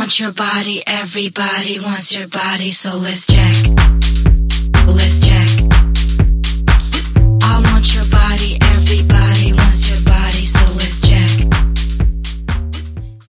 want your body, everybody wants your body, so let's check.